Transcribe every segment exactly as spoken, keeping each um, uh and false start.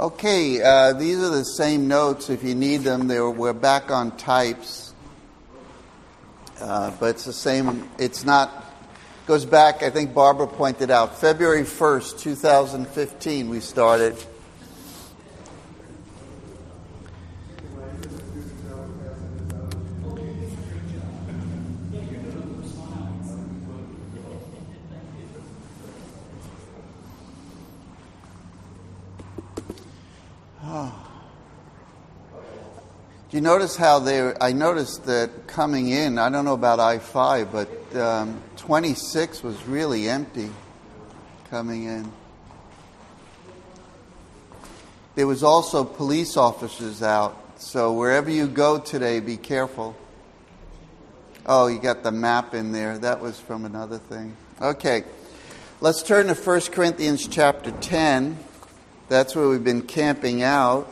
Okay, uh, these are the same notes if you need them. They were, we're back on types, uh, but it's the same. It's not. Goes back. I think Barbara pointed out February first, two thousand fifteen. We started. Do you notice how they? I noticed that coming in, I don't know about I five, but um, twenty-six was really empty coming in. There was also police officers out, so wherever you go today, be careful. Oh, you got the map in there. That was from another thing. Okay, let's turn to First Corinthians chapter ten. That's where we've been camping out.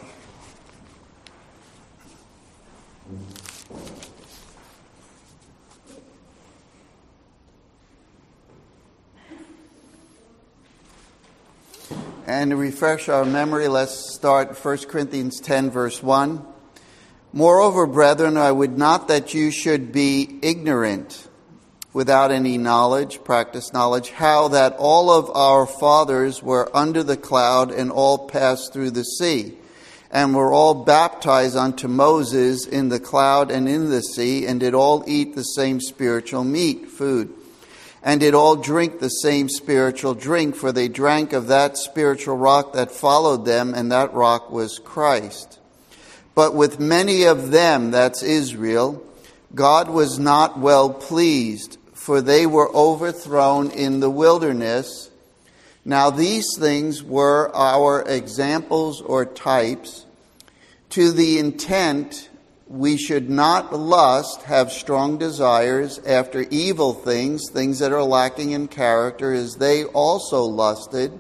And to refresh our memory, let's start First Corinthians ten, verse one. Moreover, brethren, I would not that you should be ignorant, without any knowledge, practice knowledge, how that all of our fathers were under the cloud and all passed through the sea, and were all baptized unto Moses in the cloud and in the sea, and did all eat the same spiritual meat, food, and did all drink the same spiritual drink, for they drank of that spiritual rock that followed them, and that rock was Christ. But with many of them, that's Israel, God was not well pleased, for they were overthrown in the wilderness. Now these things were our examples or types, to the intent we should not lust, have strong desires after evil things, things that are lacking in character, as they also lusted.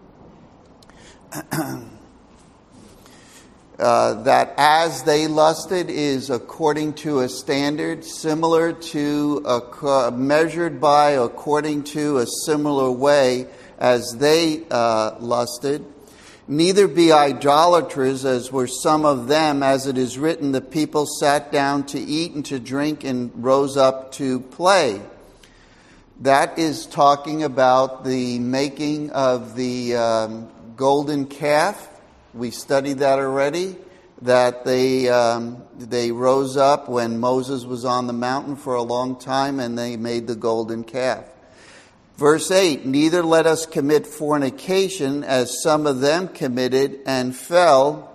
uh, that as they lusted is according to a standard similar to, a, measured by according to a similar way as they uh, lusted. Neither be idolaters, as were some of them, as it is written, the people sat down to eat and to drink and rose up to play. That is talking about the making of the um, golden calf. We studied that already, that they um, they rose up when Moses was on the mountain for a long time and they made the golden calf. Verse eight, neither let us commit fornication, as some of them committed and fell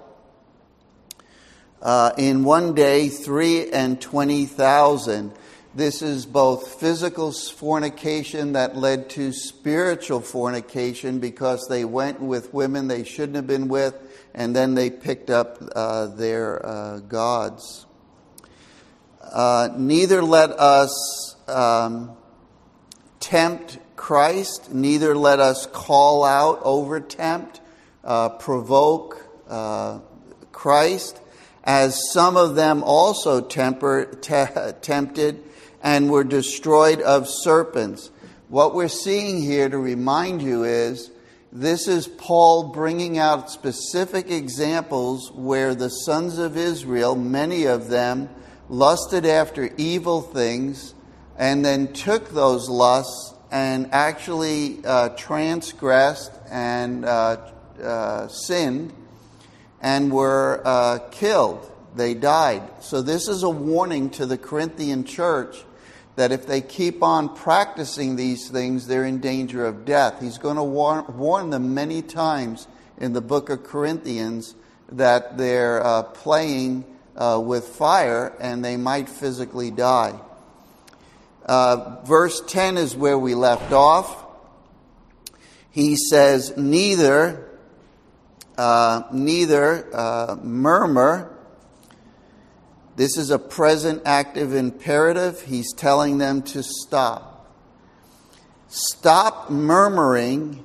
uh, in one day three and twenty thousand. This is both physical fornication that led to spiritual fornication, because they went with women they shouldn't have been with, and then they picked up uh, their uh, gods. Uh, neither let us um, tempt Christ, neither let us call out, overtempt, uh, provoke uh, Christ, as some of them also temper, te- tempted and were destroyed of serpents. What we're seeing here, to remind you, is this is Paul bringing out specific examples where the sons of Israel, many of them, lusted after evil things and then took those lusts and actually uh, transgressed and uh, uh, sinned and were uh, killed. They died. So this is a warning to the Corinthian church that if they keep on practicing these things, they're in danger of death. He's going to warn, warn them many times in the book of Corinthians that they're uh, playing uh, with fire and they might physically die. Uh, verse ten is where we left off. He says, neither, uh, neither uh, murmur. This is a present active imperative. He's telling them to stop. Stop murmuring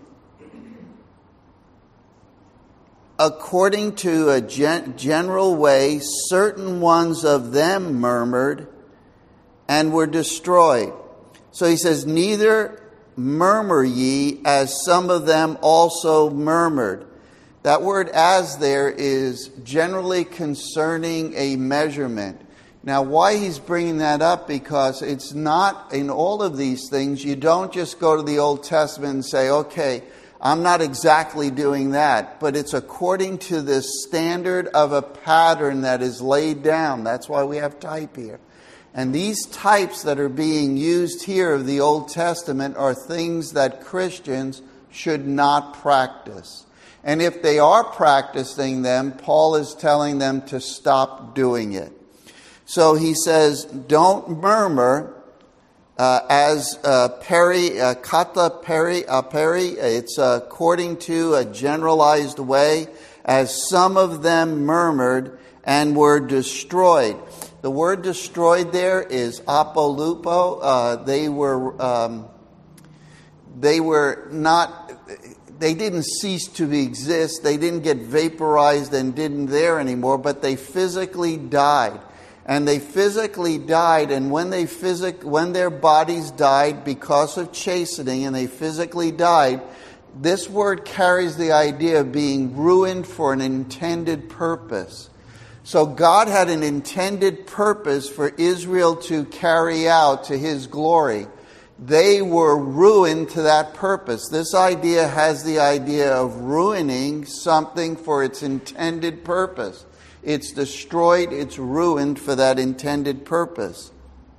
according to a gen- general way. Certain ones of them murmured and were destroyed. So he says, neither murmur ye, as some of them also murmured. That word as there is generally concerning a measurement. Now, why he's bringing that up? Because it's not, in all of these things, you don't just go to the Old Testament and say, okay, I'm not exactly doing that. But it's according to this standard of a pattern that is laid down. That's why we have type here. And these types that are being used here of the Old Testament are things that Christians should not practice. And if they are practicing them, Paul is telling them to stop doing it. So he says, don't murmur uh, as uh, peri, uh, kata peri, uh, peri. It's uh, according to a generalized way, as some of them murmured and were destroyed. The word destroyed there is apolupo. Uh, they were um, they were not. They didn't cease to exist. They didn't get vaporized and didn't there anymore, but they physically died. And they physically died, and when they physic, when their bodies died because of chastening, and they physically died, this word carries the idea of being ruined for an intended purpose. So God had an intended purpose for Israel to carry out to His glory. They were ruined to that purpose. This idea has the idea of ruining something for its intended purpose. It's destroyed, it's ruined for that intended purpose.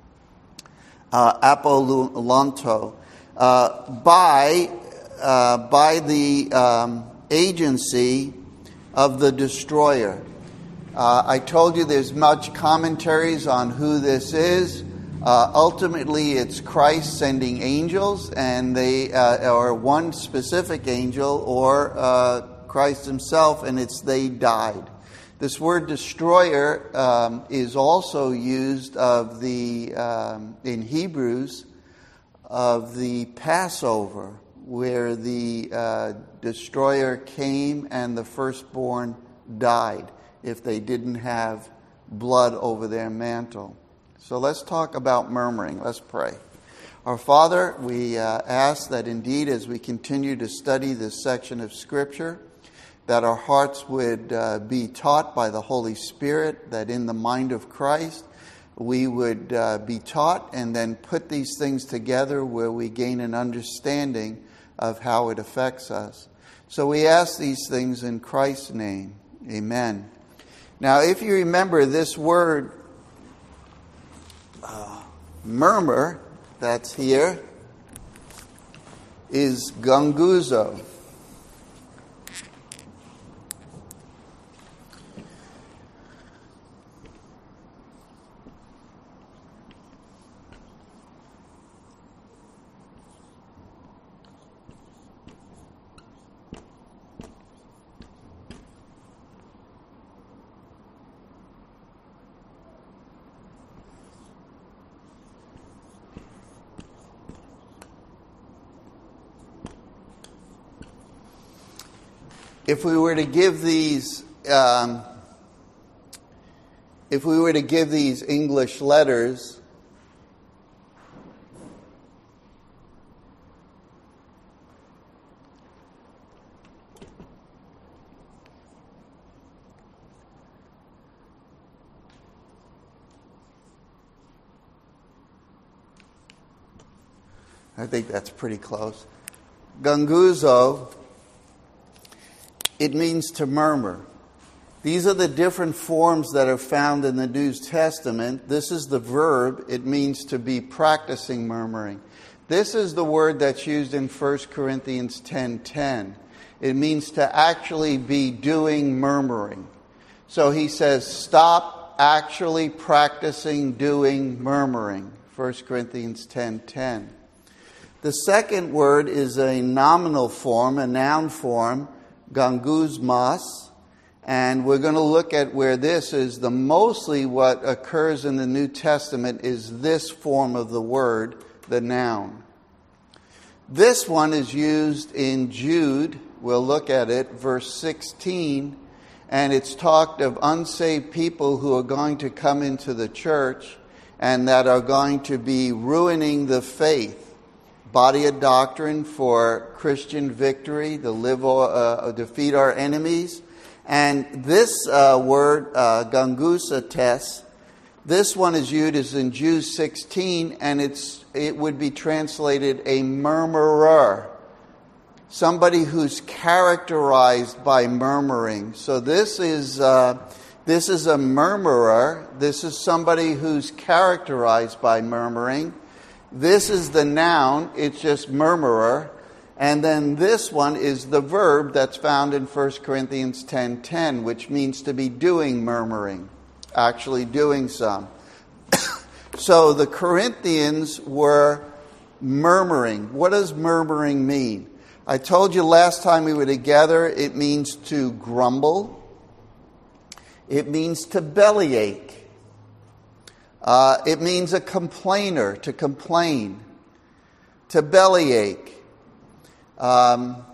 Uh, apolonto. Uh, by, uh, by the um, agency of the destroyer. Uh, I told you there's much commentaries on who this is. Uh, ultimately, it's Christ sending angels, and they uh, or one specific angel, or uh, Christ Himself, and it's they died. This word destroyer um, is also used of the um, in Hebrews of the Passover, where the uh, destroyer came and the firstborn died if they didn't have blood over their mantle. So let's talk about murmuring. Let's pray. Our Father, we uh, ask that indeed as we continue to study this section of Scripture, that our hearts would uh, be taught by the Holy Spirit, that in the mind of Christ we would uh, be taught and then put these things together where we gain an understanding of how it affects us. So we ask these things in Christ's name. Amen. Now, if you remember this word, uh, murmur, that's here, is gunguzo. If we were to give these, um, if we were to give these English letters, I think that's pretty close. Gunguzo, it means to murmur. These are the different forms that are found in the New Testament. This is the verb. It means to be practicing murmuring. This is the word that's used in First Corinthians ten ten. It means to actually be doing murmuring. So he says, stop actually practicing doing murmuring. First Corinthians ten ten. The second word is a nominal form, a noun form, ganguzmas, and we're going to look at where this is the mostly what occurs in the New Testament is this form of the word, the noun. This one is used in Jude, we'll look at it, verse sixteen, and it's talked of unsaved people who are going to come into the church and that are going to be ruining the faith, body of doctrine for Christian victory, to live, uh, defeat our enemies. And this uh, word, uh, gangusates, this one is used as in Jude sixteen, and it's it would be translated a murmurer. Somebody who's characterized by murmuring. So this is uh, this is a murmurer. This is somebody who's characterized by murmuring. This is the noun. It's just murmurer. And then this one is the verb that's found in First Corinthians ten ten, which means to be doing murmuring, actually doing some. So the Corinthians were murmuring. What does murmuring mean? I told you last time we were together, it means to grumble. It means to bellyache. Uh, it means a complainer, to complain, to bellyache. Um,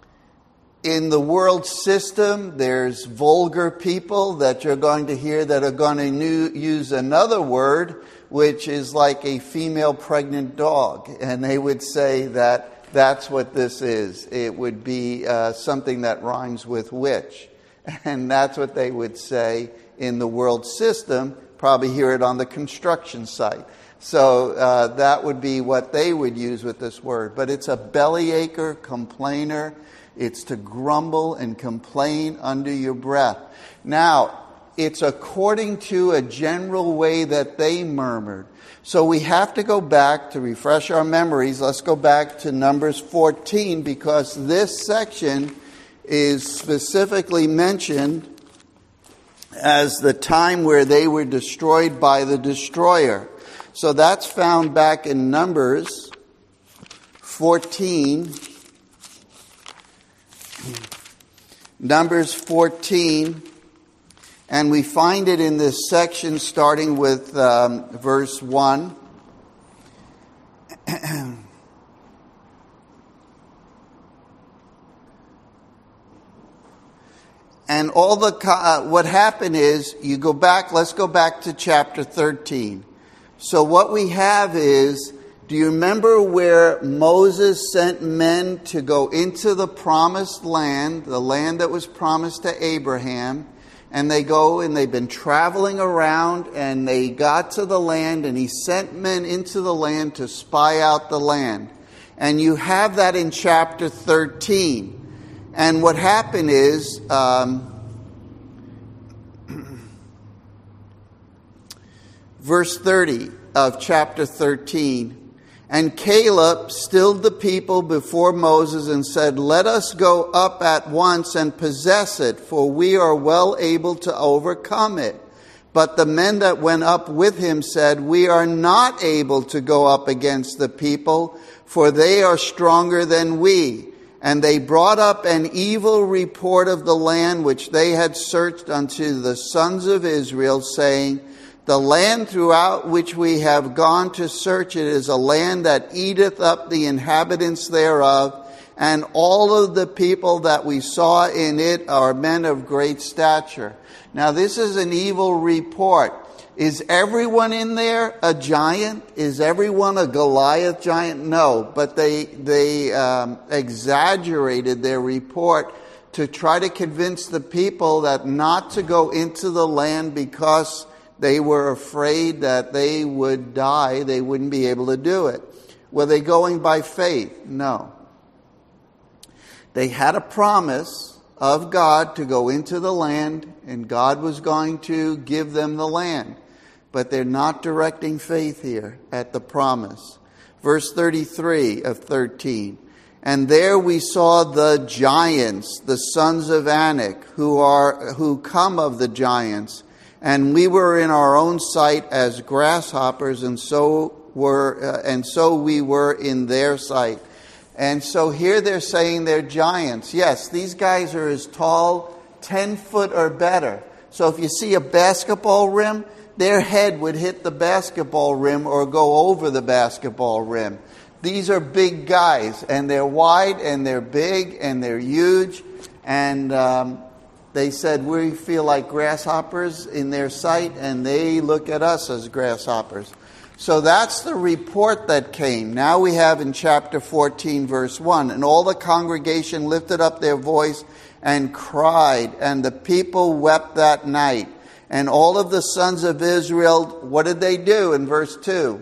in the world system, there's vulgar people that you're going to hear that are going to new, use another word, which is like a female pregnant dog. And they would say that that's what this is. It would be uh, something that rhymes with witch. And that's what they would say in the world system. Probably hear it on the construction site. So uh, that would be what they would use with this word. But it's a bellyacre, complainer. It's to grumble and complain under your breath. Now, it's according to a general way that they murmured. So we have to go back to refresh our memories. Let's go back to Numbers fourteen, because this section is specifically mentioned as the time where they were destroyed by the destroyer. So that's found back in Numbers fourteen. Numbers fourteen. And we find it in this section starting with um, verse one. And all the uh, what happened is, you go back, let's go back to chapter thirteen. So what we have is, do you remember where Moses sent men to go into the promised land, the land that was promised to Abraham? And they go and they've been traveling around and they got to the land and he sent men into the land to spy out the land. And you have that in chapter thirteen. And what happened is, um, verse thirty of chapter thirteen, and Caleb stilled the people before Moses and said, "Let us go up at once and possess it, for we are well able to overcome it." But the men that went up with him said, "We are not able to go up against the people, for they are stronger than we." And they brought up an evil report of the land which they had searched unto the sons of Israel, saying, "The land throughout which we have gone to search it is a land that eateth up the inhabitants thereof, and all of the people that we saw in it are men of great stature." Now this is an evil report. Is everyone in there a giant? Is everyone a Goliath giant? No, but they they um, exaggerated their report to try to convince the people that not to go into the land because they were afraid that they would die. They wouldn't be able to do it. Were they going by faith? No. They had a promise of God to go into the land, and God was going to give them the land. But they're not directing faith here at the promise. Verse thirty-three of thirteen. And there we saw the giants, the sons of Anak, who are who come of the giants. And we were in our own sight as grasshoppers, and so were, uh, and so we were in their sight. And so here they're saying they're giants. Yes, these guys are as tall, ten foot or better. So if you see a basketball rim, their head would hit the basketball rim or go over the basketball rim. These are big guys, and they're wide, and they're big, and they're huge. And um, they said, we feel like grasshoppers in their sight, and they look at us as grasshoppers. So that's the report that came. Now we have in chapter fourteen, verse one, and all the congregation lifted up their voice and cried, and the people wept that night. And all of the sons of Israel, what did they do in verse two?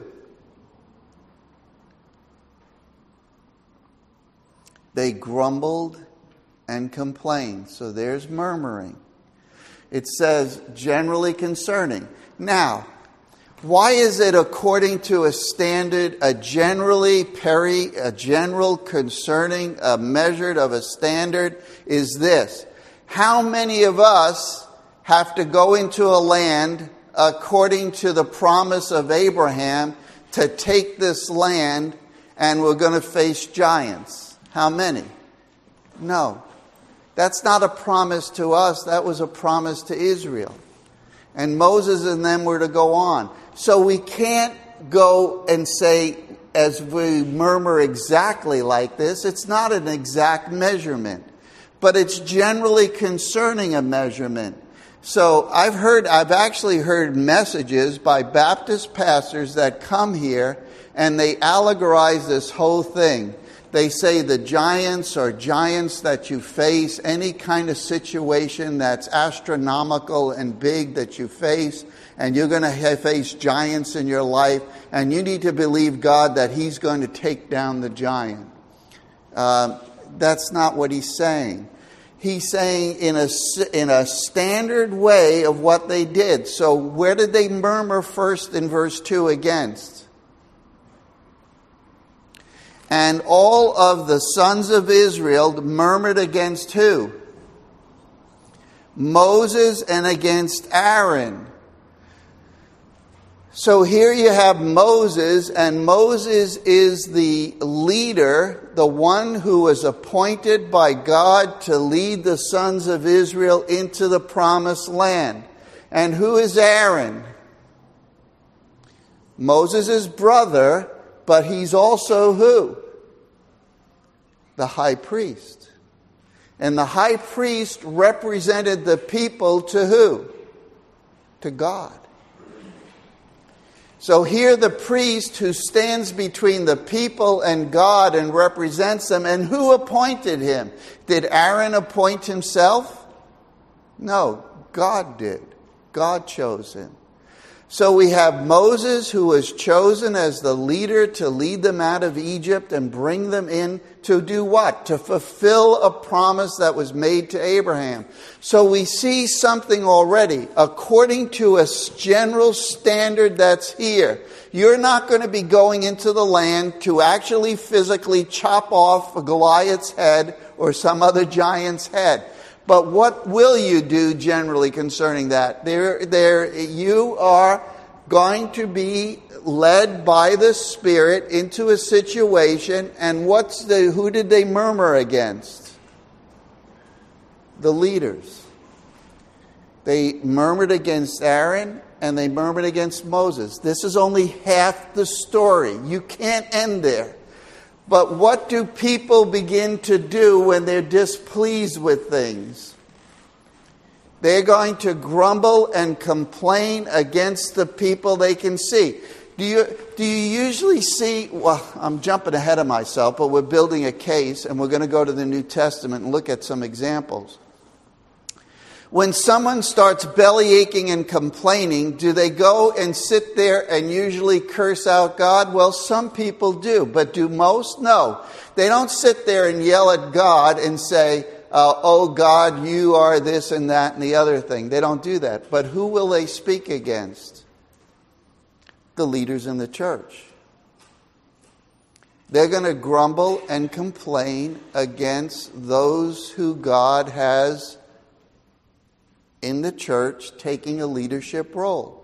They grumbled and complained. So there's murmuring. It says, generally concerning. Now, why is it according to a standard, a generally peri, a general concerning, a measured of a standard is this? How many of us have to go into a land according to the promise of Abraham to take this land, and we're going to face giants? How many? No. That's not a promise to us. That was a promise to Israel. And Moses and them were to go on. So we can't go and say, as we murmur exactly like this, it's not an exact measurement. But it's generally concerning a measurement. So I've heard, I've actually heard messages by Baptist pastors that come here and they allegorize this whole thing. They say the giants are giants that you face, any kind of situation that's astronomical and big that you face, and you're going to face giants in your life, and you need to believe God that He's going to take down the giant. Uh, that's not what He's saying. He's saying in a, in a standard way of what they did. So where did they murmur first in verse two against? And all of the sons of Israel murmured against who? Moses and against Aaron. So here you have Moses, and Moses is the leader, the one who was appointed by God to lead the sons of Israel into the promised land. And who is Aaron? Moses' brother, but he's also who? The high priest. And the high priest represented the people to who? To God. So here the priest who stands between the people and God and represents them. And who appointed him? Did Aaron appoint himself? No, God did. God chose him. So we have Moses, who was chosen as the leader to lead them out of Egypt and bring them in to do what? To fulfill a promise that was made to Abraham. So we see something already. According to a general standard that's here, you're not going to be going into the land to actually physically chop off Goliath's head or some other giant's head. But what will you do generally concerning that? There, there, you are going to be led by the Spirit into a situation, and what's the, who did they murmur against? The leaders. They murmured against Aaron, and they murmured against Moses. This is only half the story. You can't end there. But what do people begin to do when they're displeased with things? They're going to grumble and complain against the people they can see. Do you, do you usually see, well, I'm jumping ahead of myself, but we're building a case and we're going to go to the New Testament and look at some examples. When someone starts belly aching and complaining, do they go and sit there and usually curse out God? Well, some people do, but do most? No. They don't sit there and yell at God and say, uh, oh God, you are this and that and the other thing. They don't do that. But who will they speak against? The leaders in the church. They're going to grumble and complain against those who God has in the church taking a leadership role.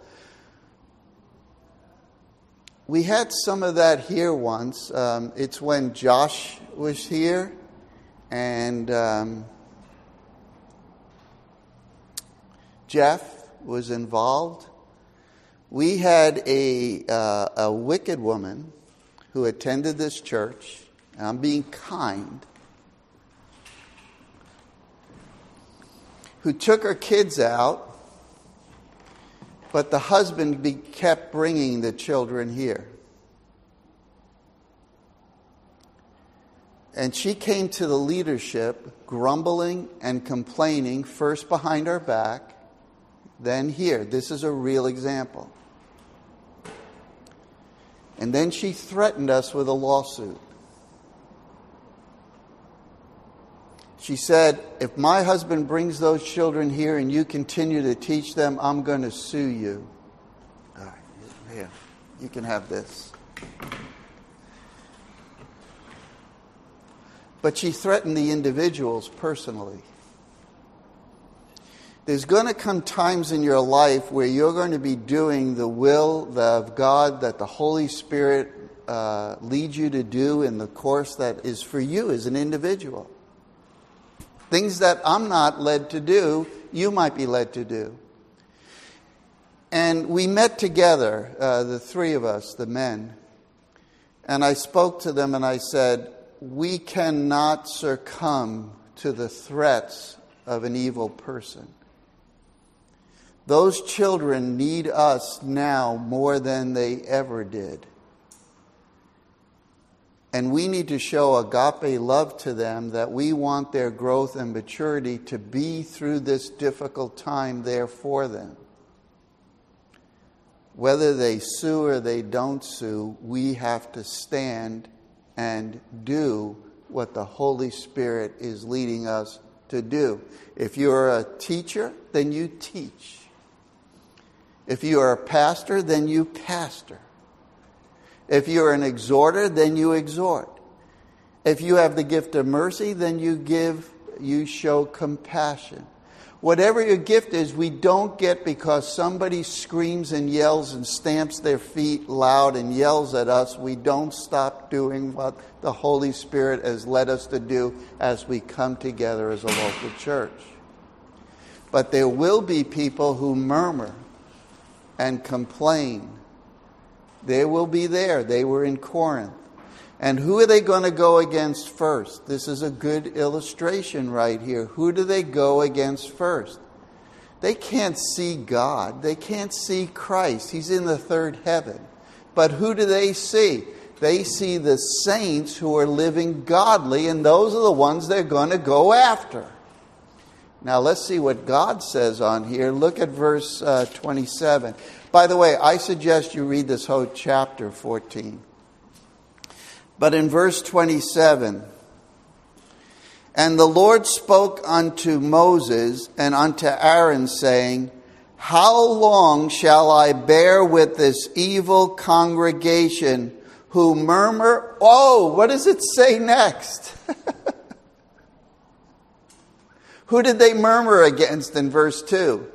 We had some of that here once. Um, it's when Josh was here and um, Jeff was involved. We had a, uh, a wicked woman who attended this church. And I'm being kind. Who took her kids out But the husband be, kept bringing the children here. And she came to the leadership grumbling and complaining, first behind our back, then here. This is a real example. And then she threatened us with a lawsuit. She said, if my husband brings those children here and you continue to teach them, I'm going to sue you. All right, here, you can have this. But she threatened the individuals personally. There's going to come times in your life where you're going to be doing the will of God that the Holy Spirit uh, leads you to do in the course that is for you as an individual. Things that I'm not led to do, you might be led to do. And we met together, uh, the three of us, the men, and I spoke to them and I said, we cannot succumb to the threats of an evil person. Those children need us now more than they ever did. And we need to show agape love to them, that we want their growth and maturity to be through this difficult time there for them. Whether they sue or they don't sue, we have to stand and do what the Holy Spirit is leading us to do. If you're a teacher, then you teach. If you are a pastor, then you pastor. If you're an exhorter, then you exhort. If you have the gift of mercy, then you give, you show compassion. Whatever your gift is, we don't get because somebody screams and yells and stamps their feet loud and yells at us. We don't stop doing what the Holy Spirit has led us to do as we come together as a local church. But there will be people who murmur and complain. They will be there. They were in Corinth. And who are they going to go against first? This is a good illustration right here. Who do they go against first? They can't see God. They can't see Christ. He's in the third heaven. But who do they see? They see the saints who are living godly, and those are the ones they're going to go after. Now let's see what God says on here. Look at verse uh, twenty-seven. By the way, I suggest you read this whole chapter fourteen. But in verse twenty-seven, and the Lord spoke unto Moses and unto Aaron, saying, how long shall I bear with this evil congregation who murmur? Oh, what does it say next? Who did they murmur against in verse two?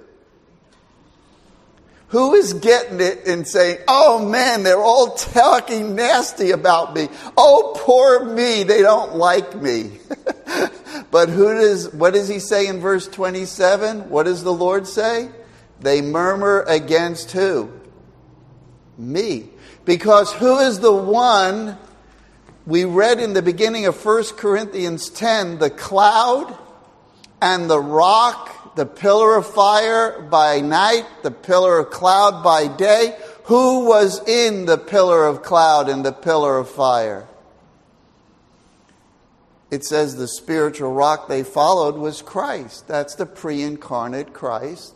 Who is getting it and saying, oh man, they're all talking nasty about me. Oh, poor me, they don't like me. But who does, what does he say in verse twenty-seven? What does the Lord say? They murmur against who? Me. Because who is the one we read in the beginning of First Corinthians ten, the cloud and the rock, the pillar of fire by night, the pillar of cloud by day. Who was in the pillar of cloud and the pillar of fire? It says the spiritual rock they followed was Christ. That's the pre-incarnate Christ.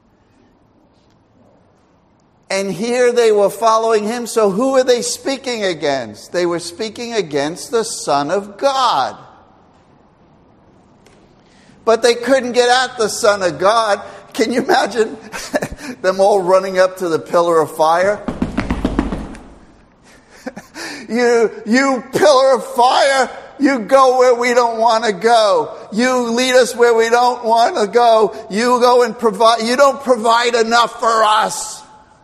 And here they were following him. So who are they speaking against? They were speaking against the Son of God. But they couldn't get at the Son of God. Can you imagine them all running up to the pillar of fire? you, you pillar of fire, you go where we don't want to go. You lead us where we don't want to go. You go and provide. You don't provide enough for us.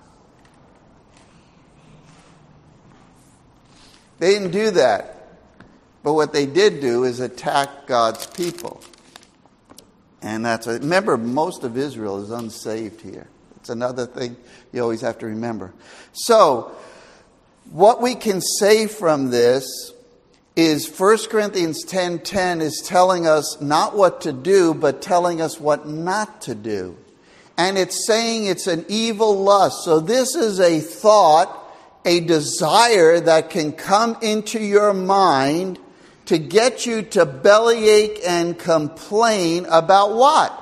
They didn't do that. But what they did do is attack God's people. And that's a, remember, most of Israel is unsaved here. It's another thing you always have to remember. So, what we can say from this is First Corinthians ten ten is telling us not what to do, but telling us what not to do. And it's saying it's an evil lust. So this is a thought, a desire that can come into your mind to get you to bellyache and complain about what?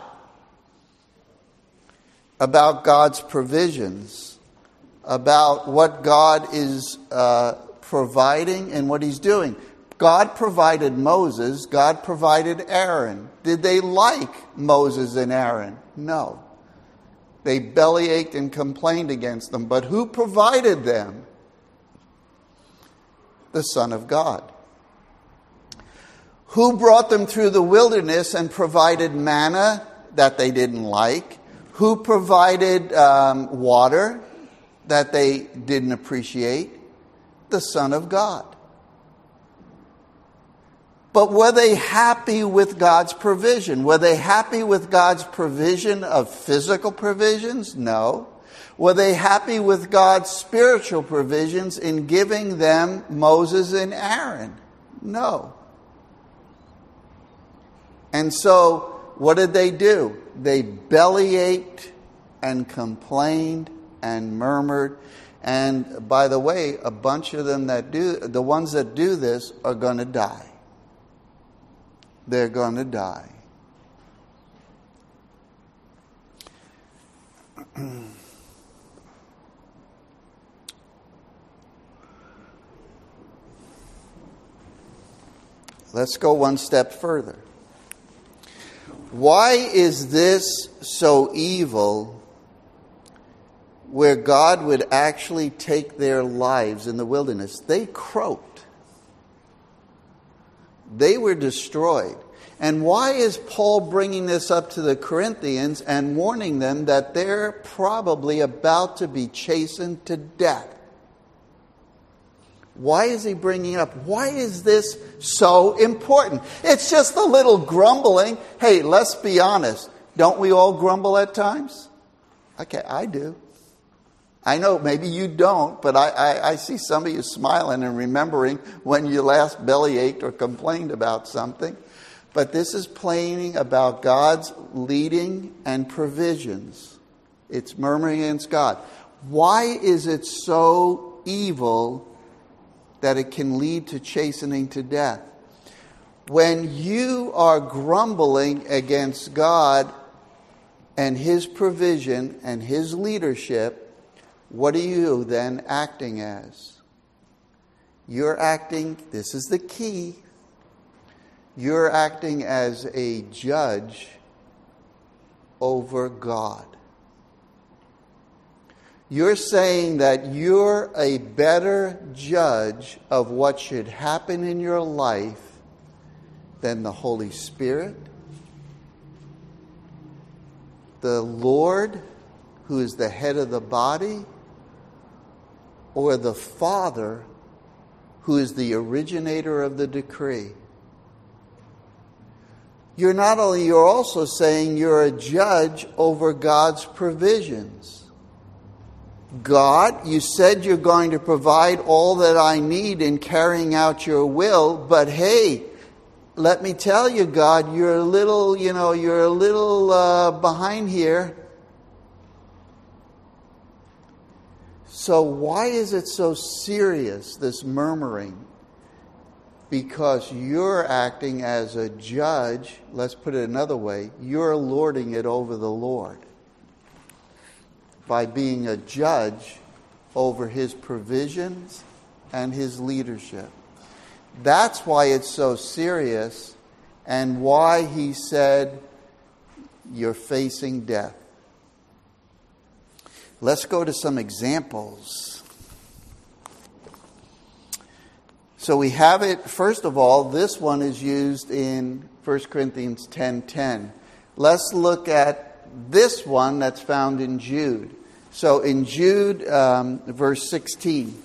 About God's provisions, about what God is uh, providing and what He's doing. God provided Moses, God provided Aaron. Did they like Moses and Aaron? No. They bellyached and complained against them. But who provided them? The Son of God. Who brought them through the wilderness and provided manna that they didn't like? Who provided um, water that they didn't appreciate? The Son of God. But were they happy with God's provision? Were they happy with God's provision of physical provisions? No. Were they happy with God's spiritual provisions in giving them Moses and Aaron? No. And so, what did they do? They bellyached and complained and murmured. And by the way, a bunch of them that do, the ones that do this are going to die. They're going to die. Let's go one step further. Why is this so evil where God would actually take their lives in the wilderness? They croaked. They were destroyed. And why is Paul bringing this up to the Corinthians and warning them that they're probably about to be chastened to death? Why is he bringing it up? Why is this so important? It's just a little grumbling. Hey, let's be honest. Don't we all grumble at times? Okay, I do. I know maybe you don't, but I, I, I see some of you smiling and remembering when you last bellyached or complained about something. But this is complaining about God's leading and provisions. It's murmuring against God. Why is it so evil that it can lead to chastening to death? When you are grumbling against God and His provision and His leadership, what are you then acting as? You're acting, this is the key, you're acting as a judge over God. You're saying that you're a better judge of what should happen in your life than the Holy Spirit, the Lord, who is the head of the body, or the Father, who is the originator of the decree. You're not only, you're also saying you're a judge over God's provisions. God, you said you're going to provide all that I need in carrying out your will, but hey, let me tell you, God, you're a little, you know, you're a little uh, behind here. So why is it so serious, this murmuring? Because you're acting as a judge. Let's put it another way. You're lording it over the Lord by being a judge over His provisions and His leadership. That's why it's so serious and why He said you're facing death. Let's go to some examples. So we have it, first of all, this one is used in First Corinthians ten ten. Let's look at this one that's found in Jude. So in Jude, um, verse sixteen.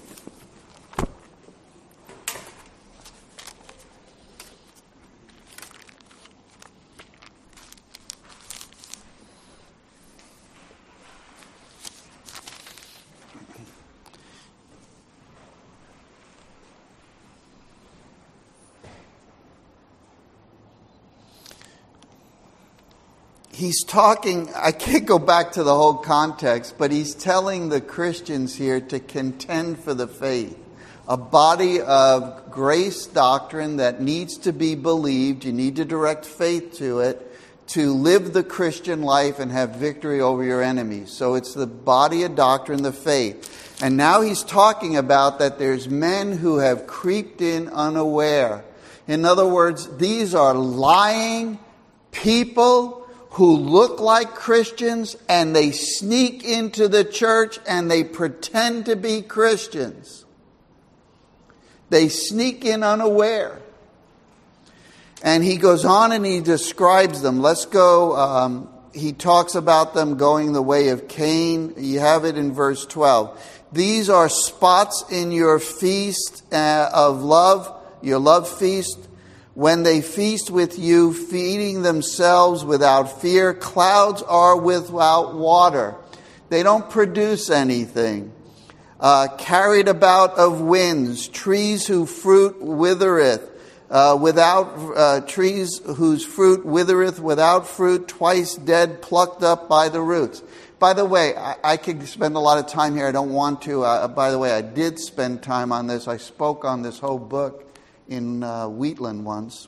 he's talking, I can't go back to the whole context, but he's telling the Christians here to contend for the faith. A body of grace doctrine that needs to be believed. You need to direct faith to it to live the Christian life and have victory over your enemies. So it's the body of doctrine, the faith. And now he's talking about that there's men who have creeped in unaware. In other words, these are lying people who look like Christians, and they sneak into the church and they pretend to be Christians. They sneak in unaware. And he goes on and he describes them. Let's go, um, he talks about them going the way of Cain. You have it in verse twelve. These are spots in your feast uh, of love, your love feast, when they feast with you, feeding themselves without fear. Clouds are without water. They don't produce anything. Uh, carried about of winds, trees whose fruit withereth, uh, without uh, trees whose fruit withereth without fruit, twice dead, plucked up by the roots. By the way, I, I could spend a lot of time here. I don't want to. Uh, by the way, I did spend time on this. I spoke on this whole book in uh, Wheatland once.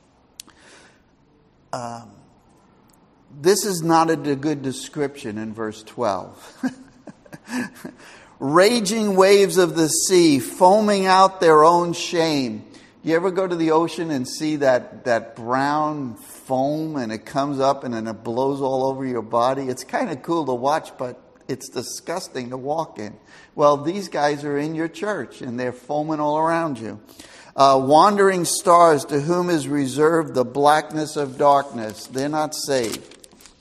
Um, this is not a good description in verse twelve. Raging waves of the sea, foaming out their own shame. You ever go to the ocean and see that, that brown foam and it comes up and then it blows all over your body? It's kind of cool to watch, but it's disgusting to walk in. Well, these guys are in your church and they're foaming all around you. Uh, wandering stars, to whom is reserved the blackness of darkness. They're not saved.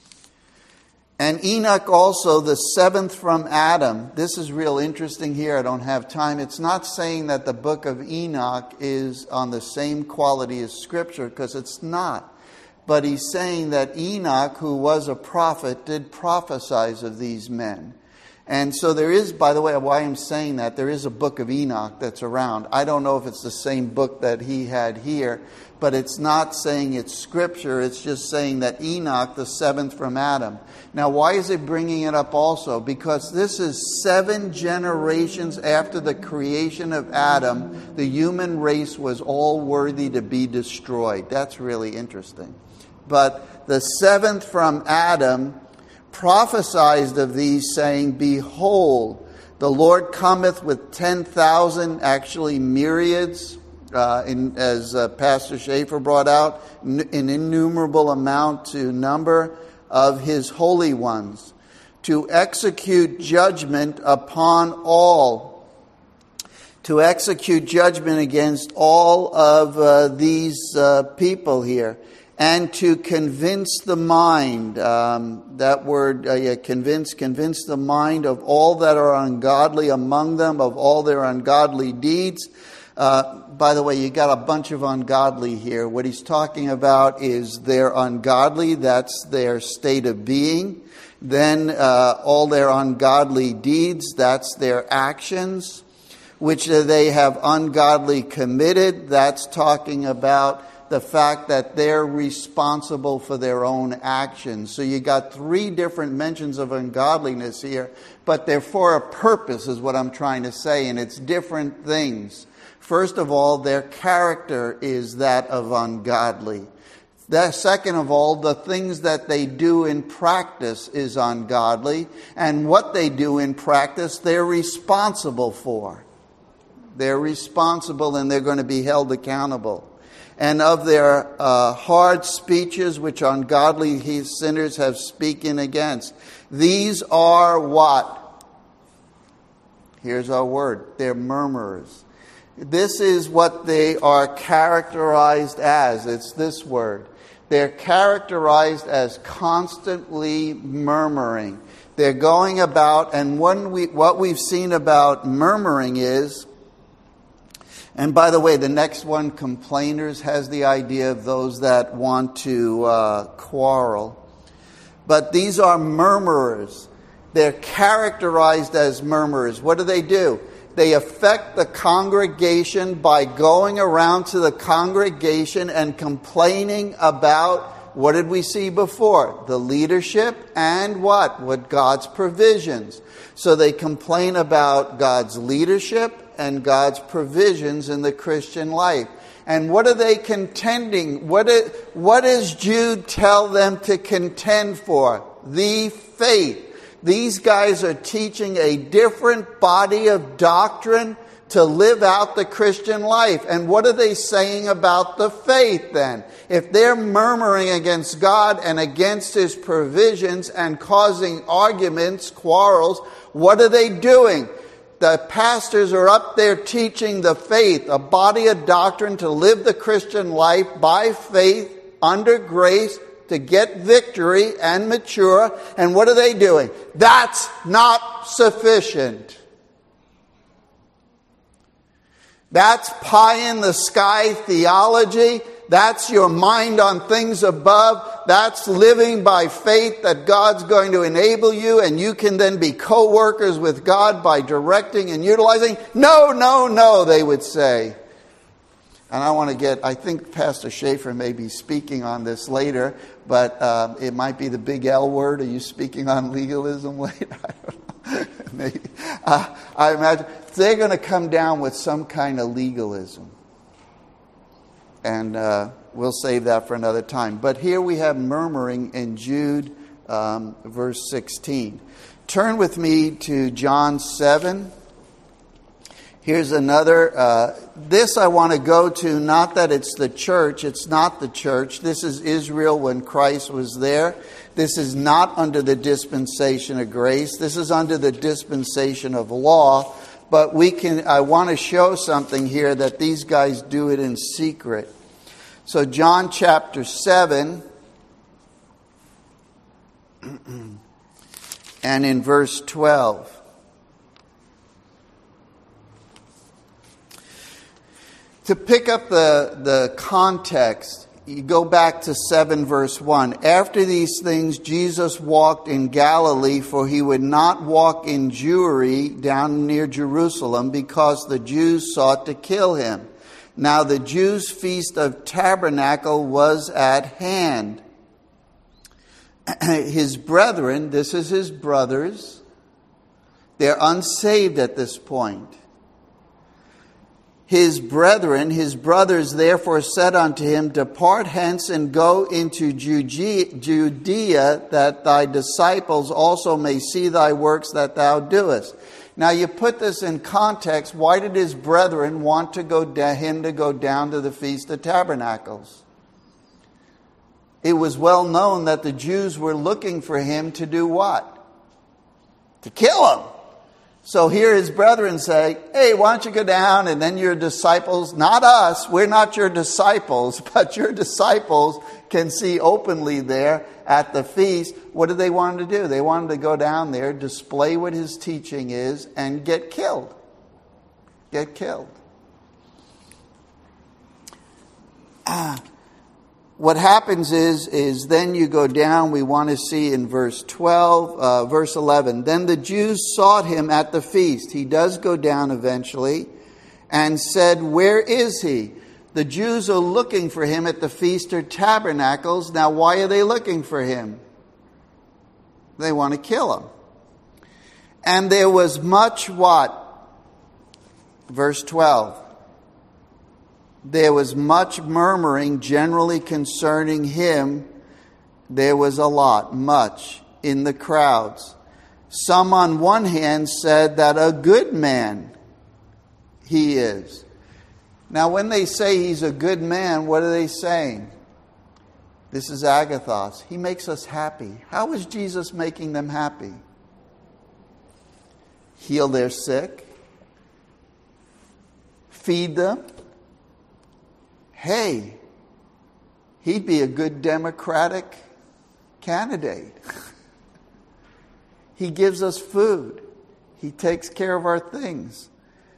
And Enoch also, the seventh from Adam. This is real interesting here. I don't have time. It's not saying that the book of Enoch is on the same quality as Scripture, because it's not. But he's saying that Enoch, who was a prophet, did prophesize of these men. And so there is, by the way, why I'm saying that, there is a book of Enoch that's around. I don't know if it's the same book that he had here, but it's not saying it's Scripture. It's just saying that Enoch, the seventh from Adam. Now, why is it bringing it up also? Because this is seven generations after the creation of Adam. The human race was all worthy to be destroyed. That's really interesting. But the seventh from Adam prophesied of these, saying, Behold, the Lord cometh with ten thousand, actually myriads, uh, in, as uh, Pastor Schaefer brought out, n- an innumerable amount to number of his holy ones, to execute judgment upon all, to execute judgment against all of uh, these uh, people here. And to convince the mind, um, that word, uh, yeah, convince, convince the mind of all that are ungodly among them, of all their ungodly deeds. Uh, by the way, you got a bunch of ungodly here. What he's talking about is they're ungodly. That's their state of being. Then uh, all their ungodly deeds, that's their actions, which they have ungodly committed. That's talking about the fact that they're responsible for their own actions. So you got three different mentions of ungodliness here, but they're for a purpose, is what I'm trying to say, and it's different things. First of all, their character is that of ungodly. The second of all, the things that they do in practice is ungodly, and what they do in practice, they're responsible for. They're responsible, and they're going to be held accountable. And of their uh, hard speeches, which ungodly sinners have speaking against. These are what? Here's our word. They're murmurers. This is what they are characterized as. It's this word. They're characterized as constantly murmuring. They're going about, and when we, what we've seen about murmuring is, and by the way, the next one, complainers, has the idea of those that want to uh, quarrel. But these are murmurers. They're characterized as murmurers. What do they do? They affect the congregation by going around to the congregation and complaining about What did we see before? The leadership and what? What God's provisions. So they complain about God's leadership and God's provisions in the Christian life. And what are they contending? What, is, what does Jude tell them to contend for? The faith. These guys are teaching a different body of doctrine to live out the Christian life. And what are they saying about the faith then? If they're murmuring against God and against His provisions and causing arguments, quarrels, what are they doing? The pastors are up there teaching the faith, a body of doctrine to live the Christian life by faith, under grace, to get victory and mature. And what are they doing? That's not sufficient. That's pie in the sky theology. That's your mind on things above. That's living by faith that God's going to enable you and you can then be co-workers with God by directing and utilizing. No, no, no, they would say. And I want to get, I think Pastor Schaefer may be speaking on this later, but uh, it might be the big L word. Are you speaking on legalism later? I don't know. Maybe. Uh, I imagine they're going to come down with some kind of legalism. And uh, we'll save that for another time. But here we have murmuring in Jude, um, verse sixteen. Turn with me to John seven. Here's another. Uh, this I want to go to, not that it's the church. It's not the church. This is Israel when Christ was there. This is not under the dispensation of grace. This is under the dispensation of law. But we can. I want to show something here that these guys do it in secret. So John chapter seven, and in verse twelve. To pick up the, the context, you go back to seven verse one. After these things, Jesus walked in Galilee, for he would not walk in Jewry down near Jerusalem, because the Jews sought to kill him. Now the Jews' feast of tabernacle was at hand. His brethren, this is his brothers, they're unsaved at this point. His brethren, his brothers, therefore said unto him, Depart hence and go into Judea, that thy disciples also may see thy works that thou doest. Now you put this in context. Why did his brethren want to go da- him to go down to the Feast of Tabernacles? It was well known that the Jews were looking for him to do what? To kill him. So here his brethren say, hey, why don't you go down, and then your disciples, not us, we're not your disciples, but your disciples can see openly there at the feast. What did they want to do? They wanted to go down there, display what his teaching is, and get killed. Get killed. Ah. What happens is, is then you go down, we want to see in verse twelve, uh, verse eleven. Then the Jews sought him at the feast. He does go down eventually, and said, where is he? The Jews are looking for him at the Feast of Tabernacles. Now why are they looking for him? They want to kill him. And there was much what? Verse twelve. There was much murmuring generally concerning him. There was a lot, much, in the crowds. Some on one hand said that a good man he is. Now when they say he's a good man, what are they saying? This is agathos. He makes us happy. How is Jesus making them happy? Heal their sick. Feed them. Hey, he'd be a good Democratic candidate. He gives us food. He takes care of our things.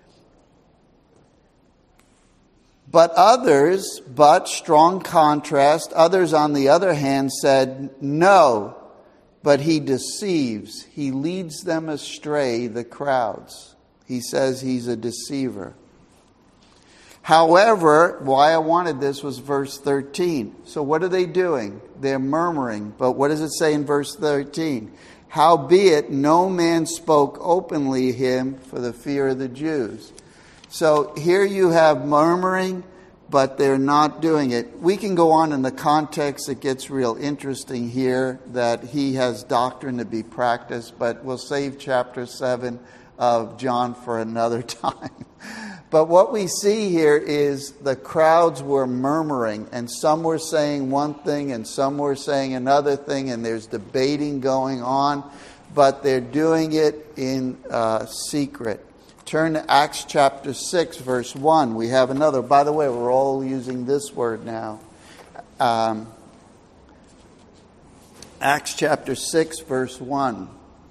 But others, but strong contrast, others on the other hand said, no, but he deceives. He leads them astray, the crowds. He says he's a deceiver. However, why I wanted this was verse thirteen. So what are they doing? They're murmuring. But what does it say in verse thirteen? Howbeit no man spoke openly him for the fear of the Jews. So here you have murmuring, but they're not doing it. We can go on in the context. It gets real interesting here that he has doctrine to be practiced, but we'll save chapter seven of John for another time. But what we see here is the crowds were murmuring, and some were saying one thing and some were saying another thing, and there's debating going on, but they're doing it in uh, secret. Turn to Acts chapter six, verse one. We have another. By the way, we're all using this word now. Um, Acts chapter six, verse one.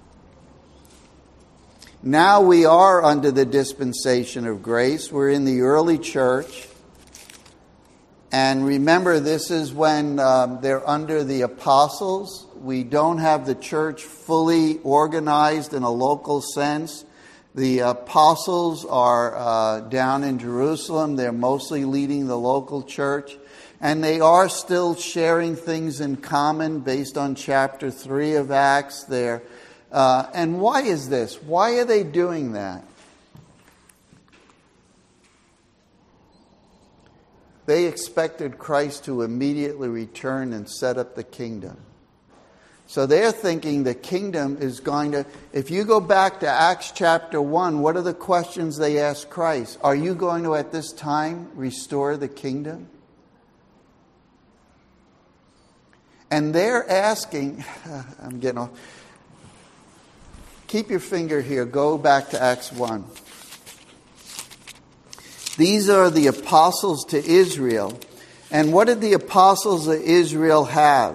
Now we are under the dispensation of grace. We're in the early church. And remember, this is when um, they're under the apostles. We don't have the church fully organized in a local sense. The apostles are uh, down in Jerusalem. They're mostly leading the local church. And they are still sharing things in common based on chapter three of Acts. They're Uh, and why is this? Why are they doing that? They expected Christ to immediately return and set up the kingdom. So they're thinking the kingdom is going to... If you go back to Acts chapter one, what are the questions they asked Christ? Are you going to at this time restore the kingdom? And they're asking... I'm getting off... Keep your finger here. Go back to Acts one. These are the apostles to Israel. And what did the apostles of Israel have?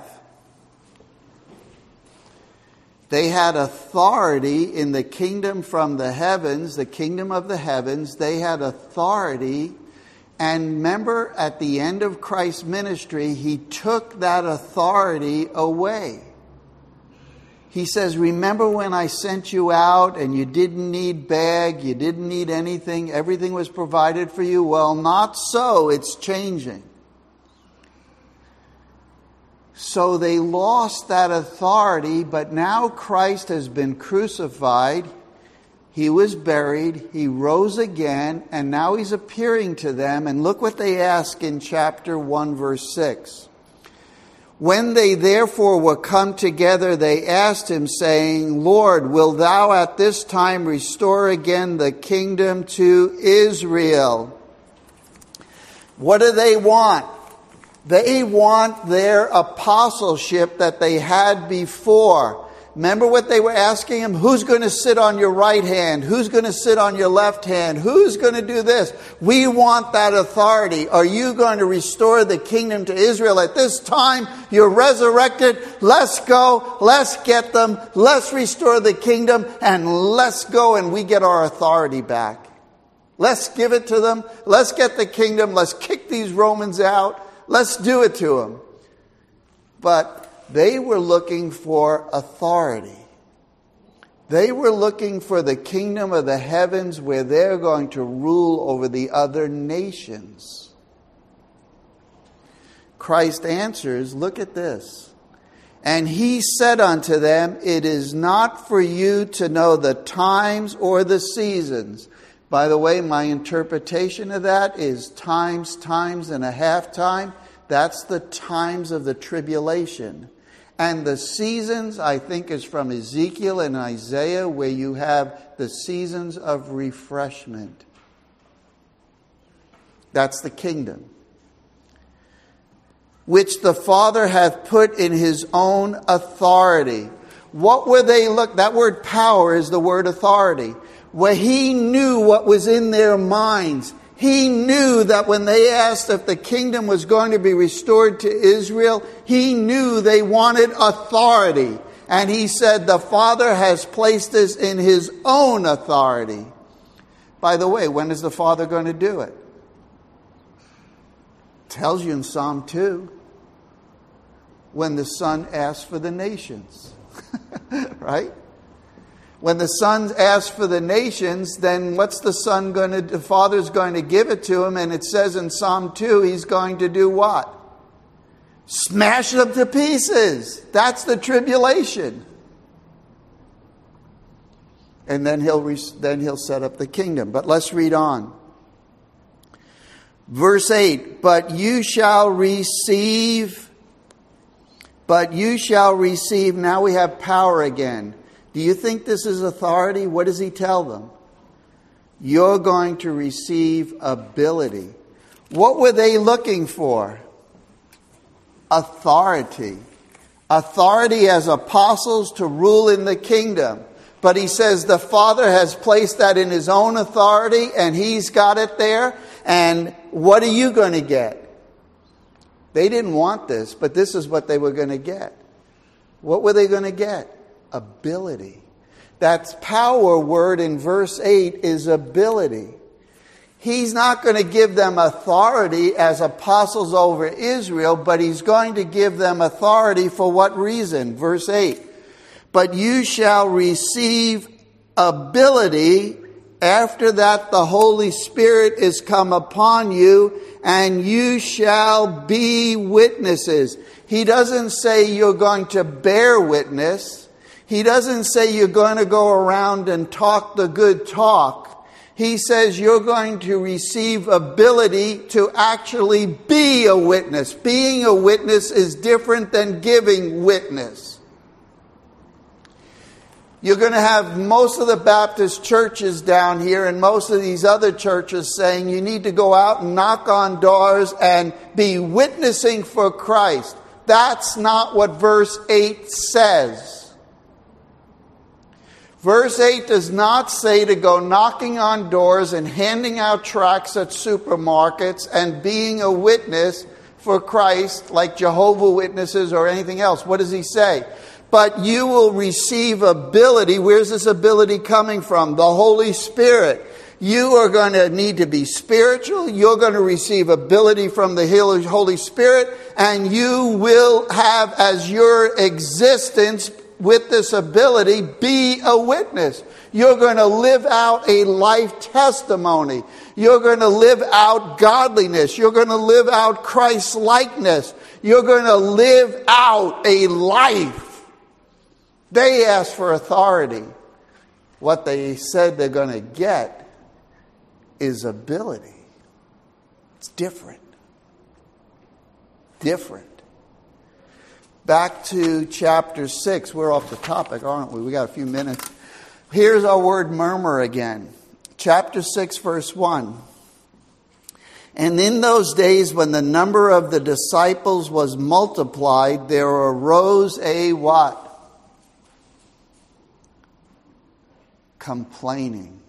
They had authority in the kingdom from the heavens, the kingdom of the heavens. They had authority. And remember, at the end of Christ's ministry, he took that authority away. He says, remember when I sent you out and you didn't need bag, you didn't need anything, everything was provided for you? Well, not so. It's changing. So they lost that authority, but now Christ has been crucified. He was buried. He rose again, and now he's appearing to them. And look what they ask in chapter one, verse six. When they therefore were come together, they asked him, saying, Lord, wilt thou at this time restore again the kingdom to Israel? What do they want? They want their apostleship that they had before. Remember what they were asking him? Who's going to sit on your right hand? Who's going to sit on your left hand? Who's going to do this? We want that authority. Are you going to restore the kingdom to Israel at this time? You're resurrected. Let's go. Let's get them. Let's restore the kingdom. And let's go and we get our authority back. Let's give it to them. Let's get the kingdom. Let's kick these Romans out. Let's do it to them. But they were looking for authority. They were looking for the kingdom of the heavens where they're going to rule over the other nations. Christ answers, look at this. And he said unto them, it is not for you to know the times or the seasons. By the way, my interpretation of that is times, times, and a half time. That's the times of the tribulation. And the seasons, I think, is from Ezekiel and Isaiah, where you have the seasons of refreshment. That's the kingdom. Which the Father hath put in his own authority. What were they look? That word power is the word authority. Where he knew what was in their minds. He knew that when they asked if the kingdom was going to be restored to Israel, he knew they wanted authority. And he said, the Father has placed this in his own authority. By the way, when is the Father going to do it? It tells you in Psalm two. When the Son asks for the nations. Right? When the son asks for the nations, then what's the son going to, the father's going to give it to him, and it says in Psalm two, he's going to do what? Smash them to pieces. That's the tribulation. And then he'll then he'll set up the kingdom. But let's read on. Verse eight, but you shall receive, but you shall receive, now we have power again. Do you think this is authority? What does he tell them? You're going to receive ability. What were they looking for? Authority. Authority as apostles to rule in the kingdom. But he says the Father has placed that in his own authority and he's got it there. And what are you going to get? They didn't want this, but this is what they were going to get. What were they going to get? Ability. That power word in verse eight is ability. He's not going to give them authority as apostles over Israel, but he's going to give them authority for what reason? Verse eight. But you shall receive ability. After that, the Holy Spirit is come upon you, and you shall be witnesses. He doesn't say you're going to bear witness. He doesn't say you're going to go around and talk the good talk. He says you're going to receive ability to actually be a witness. Being a witness is different than giving witness. You're going to have most of the Baptist churches down here and most of these other churches saying you need to go out and knock on doors and be witnessing for Christ. That's not what verse eight says. Verse eight does not say to go knocking on doors and handing out tracts at supermarkets and being a witness for Christ like Jehovah's Witnesses or anything else. What does he say? But you will receive ability. Where's this ability coming from? The Holy Spirit. You are going to need to be spiritual. You're going to receive ability from the Holy Spirit. And you will have as your existence with this ability, be a witness. You're going to live out a life testimony. You're going to live out godliness. You're going to live out Christ's likeness. You're going to live out a life. They asked for authority. What they said they're going to get is ability. It's different. Different. Back to chapter six. We're off the topic, aren't we? We got a few minutes. Here's our word murmur again. Chapter six, verse one. And in those days when the number of the disciples was multiplied, there arose a what? Complaining.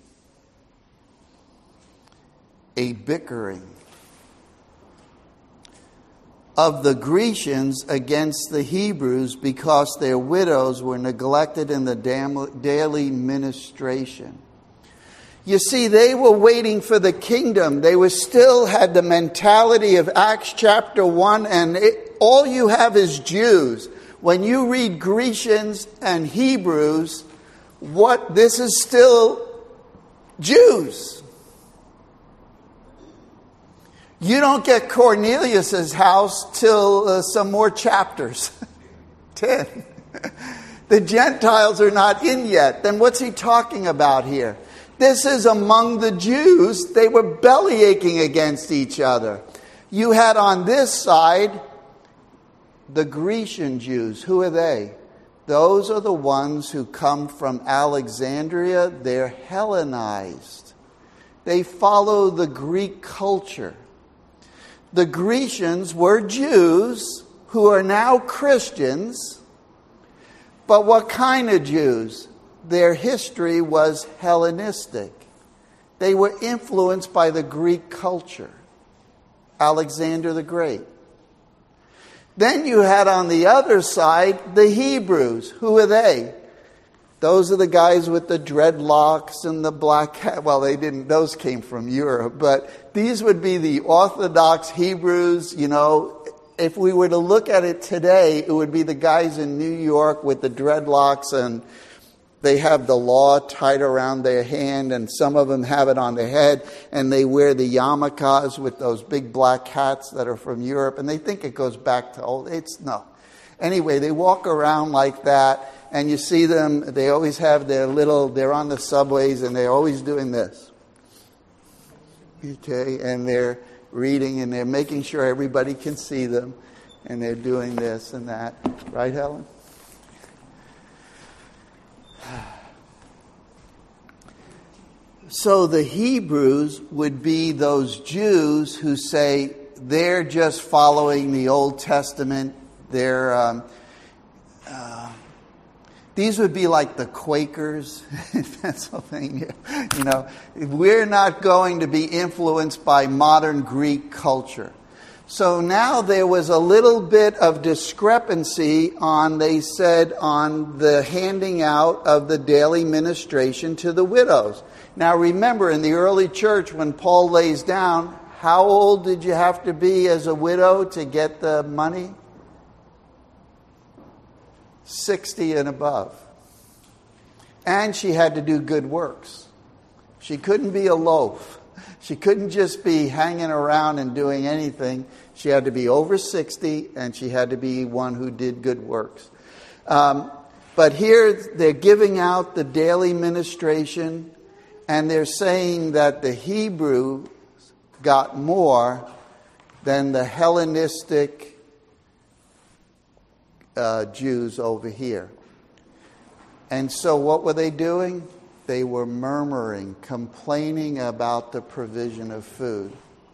A bickering of the Grecians against the Hebrews because their widows were neglected in the daily ministration. You see, they were waiting for the kingdom. They were still had the mentality of Acts chapter one, and it, all you have is Jews. When you read Grecians and Hebrews, what this is still Jews. You don't get Cornelius's house till uh, some more chapters. Ten. The Gentiles are not in yet. Then what's he talking about here? This is among the Jews. They were belly aching against each other. You had on this side the Grecian Jews. Who are they? Those are the ones who come from Alexandria. They're Hellenized. They follow the Greek culture. The Grecians were Jews who are now Christians. But what kind of Jews? Their history was Hellenistic. They were influenced by the Greek culture. Alexander the Great. Then you had on the other side the Hebrews. Who are they? Those are the guys with the dreadlocks and the black hat. Well, they didn't, those came from Europe. But these would be the Orthodox Hebrews. You know, if we were to look at it today, it would be the guys in New York with the dreadlocks and they have the law tied around their hand, and some of them have it on their head, and they wear the yarmulkes with those big black hats that are from Europe, and they think it goes back to old. It's no. Anyway, they walk around like that, and you see them, they always have their little, they're on the subways, and they're always doing this. Okay, and they're reading, and they're making sure everybody can see them, and they're doing this and that. Right, Helen? So the Hebrews would be those Jews who say they're just following the Old Testament. They're um, uh, these would be like the Quakers in Pennsylvania. You know, we're not going to be influenced by modern Greek culture. So now there was a little bit of discrepancy on, they said, on the handing out of the daily ministration to the widows. Now remember, in the early church, when Paul lays down, how old did you have to be as a widow to get the money? sixty and above. And she had to do good works. She couldn't be a loaf. She couldn't just be hanging around and doing anything. She had to be over sixty, and she had to be one who did good works. Um, but here they're giving out the daily ministration, and they're saying that the Hebrew got more than the Hellenistic uh, Jews over here. And so what were they doing? They were murmuring, complaining about the provision of food.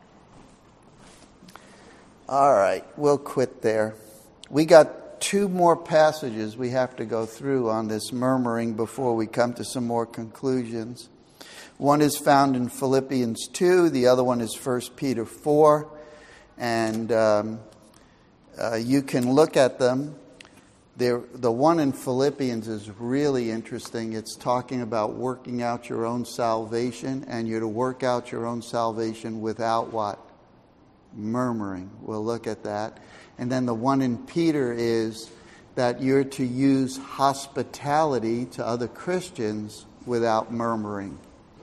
All right, we'll quit there. We got two more passages we have to go through on this murmuring before we come to some more conclusions. One is found in Philippians two. The other one is First Peter four. And um, uh, you can look at them. They're, the one in Philippians is really interesting. It's talking about working out your own salvation, and you're to work out your own salvation without what? Murmuring. We'll look at that. And then the one in Peter is that you're to use hospitality to other Christians without murmuring.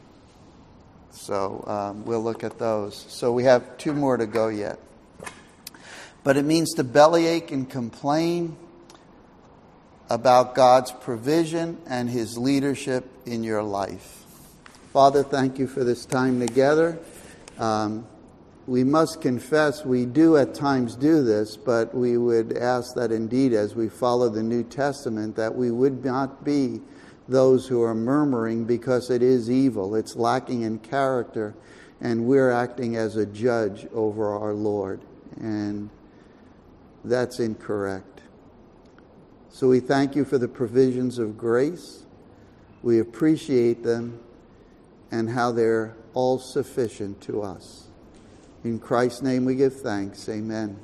So um, we'll look at those. So we have two more to go yet. But it means to bellyache and complain about God's provision and His leadership in your life. Father, thank you for this time together. Um, we must confess we do at times do this, but we would ask that indeed as we follow the New Testament that we would not be those who are murmuring, because it is evil. It's lacking in character, and we're acting as a judge over our Lord. And that's incorrect. So we thank you for the provisions of grace. We appreciate them and how they're all sufficient to us. In Christ's name we give thanks. Amen.